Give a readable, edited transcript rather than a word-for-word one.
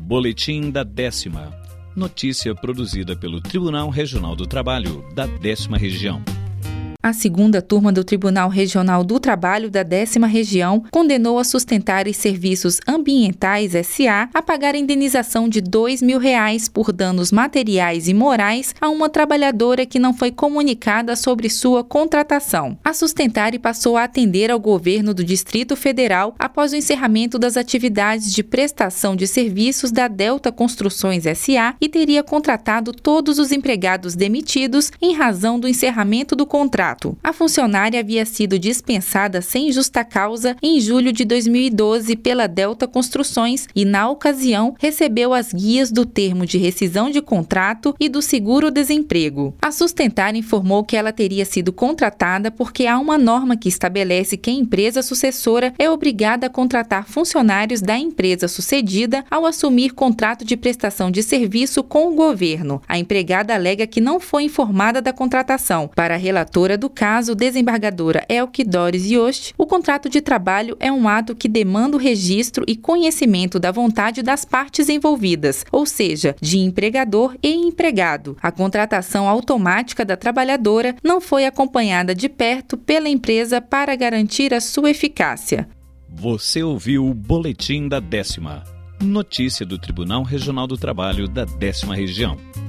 Boletim da 10ª. Notícia produzida pelo Tribunal Regional do Trabalho da 10ª Região. A segunda turma do Tribunal Regional do Trabalho da 10ª Região condenou a Sustentares Serviços Ambientais S.A. a pagar a indenização de R$ 2.000 por danos materiais e morais a uma trabalhadora que não foi comunicada sobre sua contratação. A Sustentare passou a atender ao governo do Distrito Federal após o encerramento das atividades de prestação de serviços da Delta Construções S.A. e teria contratado todos os empregados demitidos em razão do encerramento do contrato. A funcionária havia sido dispensada sem justa causa em julho de 2012 pela Delta Construções e, na ocasião, recebeu as guias do termo de rescisão de contrato e do seguro-desemprego. A Sustentare informou que ela teria sido contratada porque há uma norma que estabelece que a empresa sucessora é obrigada a contratar funcionários da empresa sucedida ao assumir contrato de prestação de serviço com o governo. A empregada alega que não foi informada da contratação. Para a relatora do caso, desembargadora Elke Doris Yost, o contrato de trabalho é um ato que demanda o registro e conhecimento da vontade das partes envolvidas, ou seja, de empregador e empregado. A contratação automática da trabalhadora não foi acompanhada de perto pela empresa para garantir a sua eficácia. Você ouviu o Boletim da 10ª. Notícia do Tribunal Regional do Trabalho da 10ª Região.